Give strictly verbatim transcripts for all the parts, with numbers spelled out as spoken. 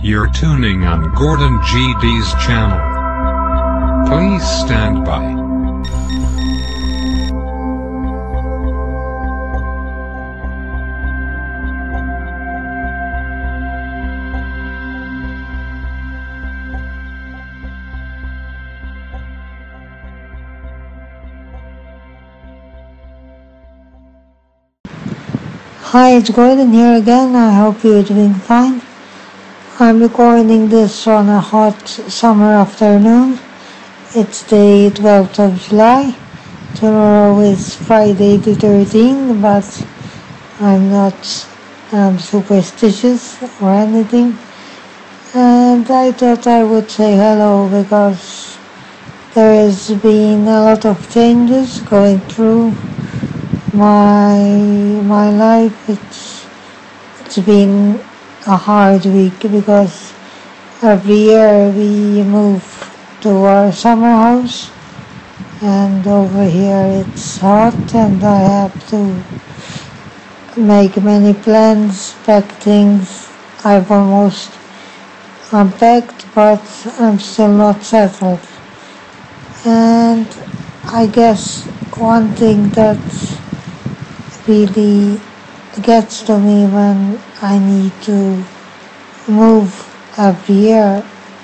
You're tuning on Gordon G D's channel. Please stand by. Hi, it's Gordon here again. I hope you're doing fine. I'm recording this on a hot summer afternoon. It's the twelfth of July. Tomorrow is Friday the thirteenth, but I'm not um, superstitious or anything. And I thought I would say hello because there has been a lot of changes going through my my life. It's it's been a hard week because every year we move to our summer house, and over here it's hot, and I have to make many plans, pack things. I've almost unpacked, but I'm still not settled. And I guess one thing that's really gets to me when I need to move every year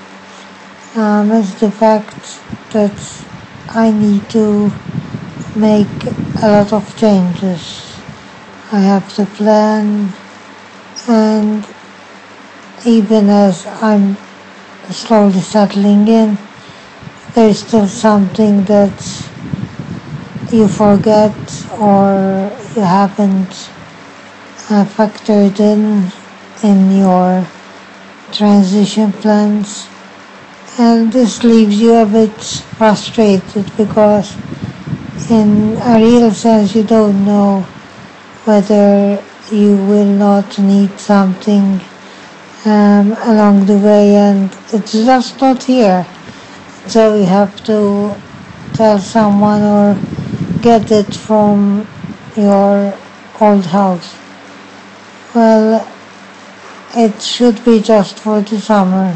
um, is the fact that I need to make a lot of changes. I have to plan, and even as I'm slowly settling in, there's still something that you forget or you haven't uh, factored in in your transition plans, and this leaves you a bit frustrated because in a real sense you don't know whether you will not need something um, along the way, and it's just not here, so you have to tell someone or get it from your old house. Well, it should be just for the summer,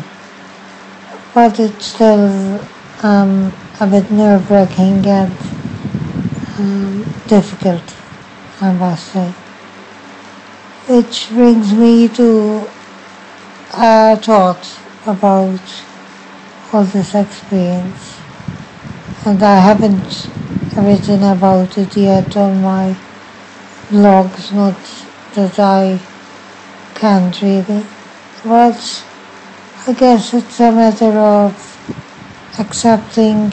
but it's still um, a bit nerve-wracking and um, difficult, I must say. Which brings me to a thought about all this experience, and I haven't written about it yet on my blogs, not that I can't really, but I guess it's a matter of accepting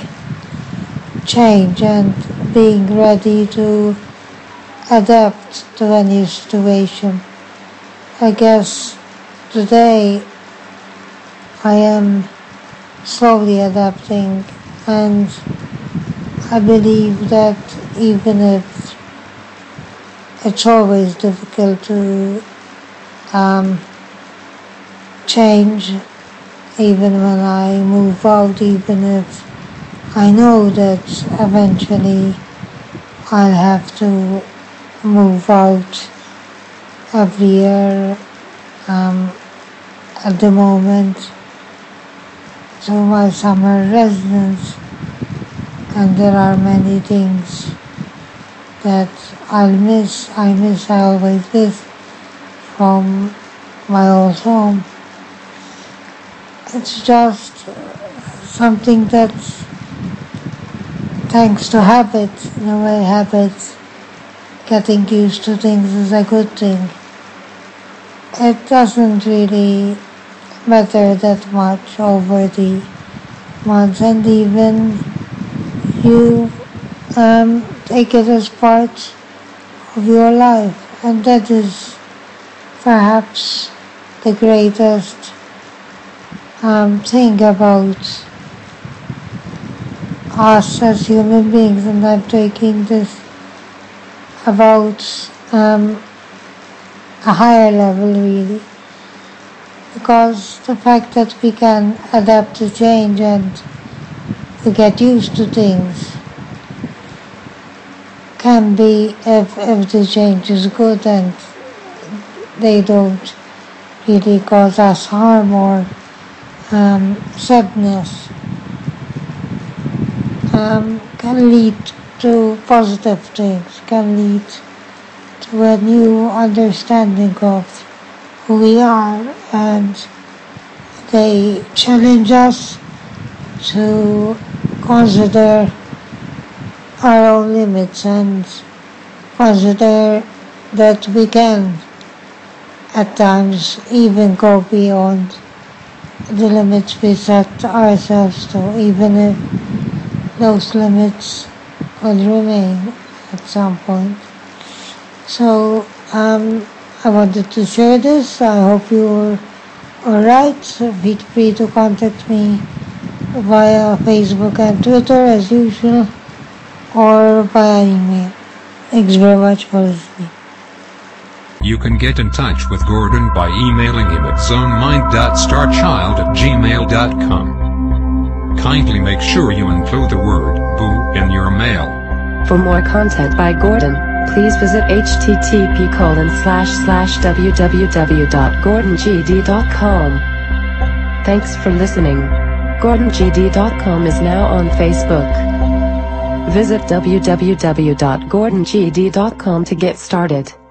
change and being ready to adapt to a new situation. I guess today I am slowly adapting, and I believe that even if it's always difficult to um, change, even when I move out, even if I know that eventually I'll have to move out every year um, at the moment to my summer residence. And there are many things that I'll miss, I miss, I always miss from my old home. It's just something that's, thanks to habit, in a way, habits, getting used to things is a good thing. It doesn't really matter that much over the months, and even you um, take it as part of your life, and that is perhaps the greatest um, thing about us as human beings. And I'm taking this about um, a higher level, really, because the fact that we can adapt to change and to get used to things can be, if, if the change is good and they don't really cause us harm or um, sadness, um, can lead to positive things, can lead to a new understanding of who we are, and they challenge us to consider our own limits and consider that we can at times even go beyond the limits we set ourselves to, even if those limits would remain at some point. So um, I wanted to share this. I hope you were alright. Feel free to contact me via Facebook and Twitter as usual, or via email. Thanks very much for listening. You can get in touch with Gordon by emailing him at zonemind dot starchild at gmail dot com. Kindly make sure you include the word boo in your mail. For more content by Gordon, please visit http colon slash slash www dot gordon g d dot com. Thanks for listening. Gordon G D dot com is now on Facebook. Visit w w w dot gordon g d dot com to get started.